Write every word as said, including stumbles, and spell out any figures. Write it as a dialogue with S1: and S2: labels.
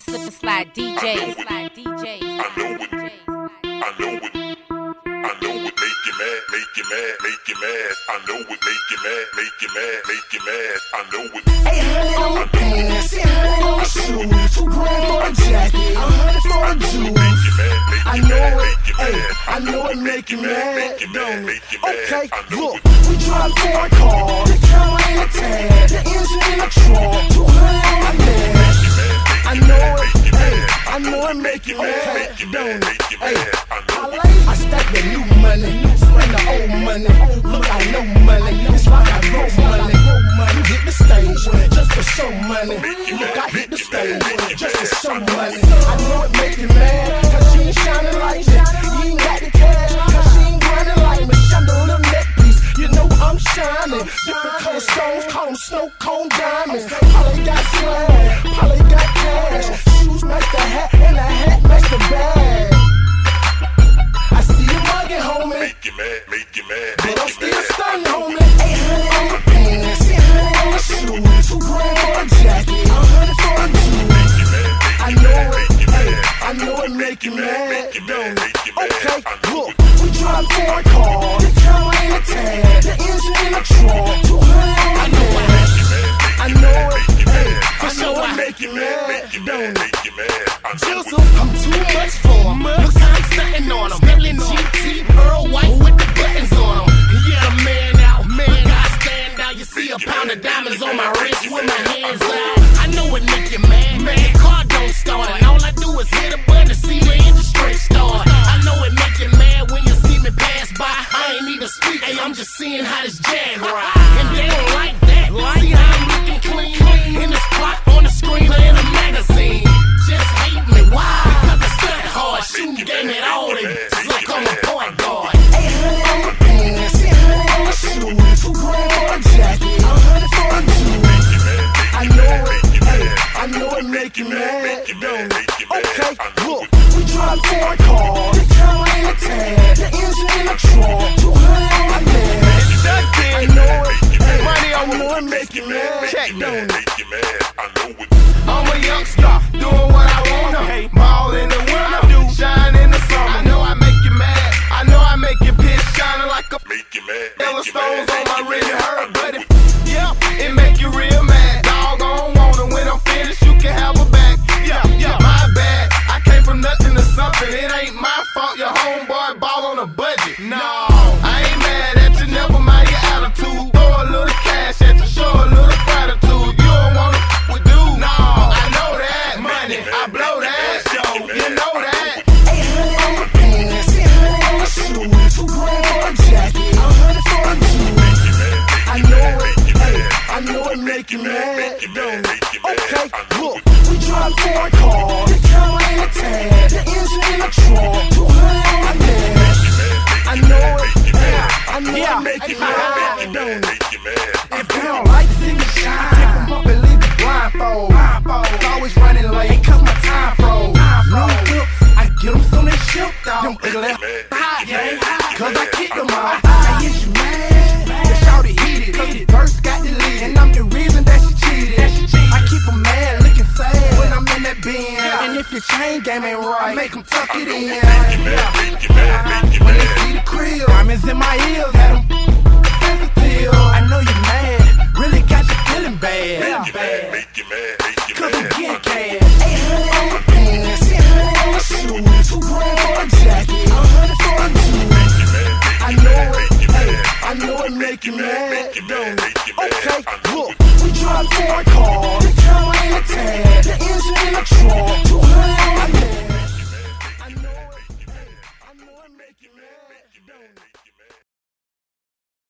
S1: Slip and slide D J. Slide D J.
S2: I know it. I know it. I know it. Make you mad. Make you mad. Make you mad. I know it. Make you mad. Make you mad. Make you mad. I know it.
S3: Eight hundred on the pants, eight hundred on the shoes, two grand for a jacket, a hundred for a juice. I know it, hey, I know it make you mad, don't it? Okay, look, we drive foreign cars, the camera in the tag, the engine in the trunk, two hundred on my dash. I know it, hey, I know it make you mad, don't it? Hey, I stack the new money, spend the old money. Look, I know money, it's like I grow money. You hit the stage just for show money. Look, I hit the stage just for show money. I know it make you mad, cause she ain't shining like me. You ain't got the cash, cause she ain't grinding like me. Shine the neck piece, you know I'm shining. Different color stones, call them snow cone diamonds. Polly got swag, Polly got cash. Shoes match the hat, and the hat match the bag. I see you mugging, homie.
S2: Make you mad, make you mad.
S3: But I'm still stunning, homie. eight hundred on the pants, eight hundred on the shoes, two grand for a jacket, a hundred for a juice. I know it, hey, I know it make you mad, don't it? Okay, look, we drive foreign cars, the camera in the tag, the engine in the trunk, two hundred on my dash. I know it, hey, I know it make you mad, don't it? Jizzle, I'm too much for him. Look how I'm stunting on him. Smelling G T, pearl white with the buttons on him. Yeah, the man out, man, I stand out. You see a pound of diamonds on my wrist with my hands out. I know it make you mad, man. Car don't start, and all I do is hit a button to see the engine straight start. I know it make you mad when you see me pass by. I ain't even speak, hey, I'm just seeing how this jag ride. And they don't like that. See how I'm looking clean in this plot on the screen or in a magazine. Just hate me, why? Because I stunt hard, shooting game at all, they just like I'm a point guard. eight hundred on the pants, eight hundred on the shoes, two grand for a jacket, a hundred for a juice. I know it, hey, I know it make you mad, don't it? Okay, look, we drive foreign cars, the camera in the tag, the engine in the trunk, two hundred on my dash. I know it, hey, money I know it make you mad, don't it?
S4: I'm a youngster, doing what I wanna. Hey, ball in the winter, shine in the summer. I know I make you mad, I know I make your bitch shining like a yellow stones on my wrist. You heard, buddy? Yeah, it make you real mad. Dog, I don't want it. When I'm finished, you can have her back. Yeah, yeah, my bad. I came from nothing to something. It ain't my fault. Your homeboy ball on a budget. No, I ain't mad at you. Never mind your attitude. Throw a little cash at you, show a little gratitude. You don't wanna we do. No, I know that money. I blow that show. You know that.
S3: eight hundred on the pants, eight hundred on the shoes, two grand for a jacket, a hundred for a juice. I know it, hey, I know it make you mad, don't it? Okay, look, we drive foreign cars, the camera in the tag, the engine in the trunk, two hundred on my dash. I know it, hey, I know it make you mad, don't it? If they don't like to see me shine, pick them up and leave it blindfold. Blindfold, always running late, cause my time froze. Long whips, I get them soon they shipped off. Them ugly hot, yeah, cause I kick them off. I is you mad? The shawty heated, cause the verse got deleted, and I'm the reason that she cheated. I keep them mad, looking sad when I'm in that bin. And if your chain game ain't right, I make them tuck it in. When they see the crib, diamonds in my ears, had them sensitive. I know you mad, really got you feeling bad. Cause I'm getting cash. eight hundred on the pants, eight hundred on the shoes, two grand for a jacket, a hundred for a juice. I know it, hey, I know it make you mad, don't it? Okay, look, we drive foreign cars, the camera in the tag, the engine in the trunk,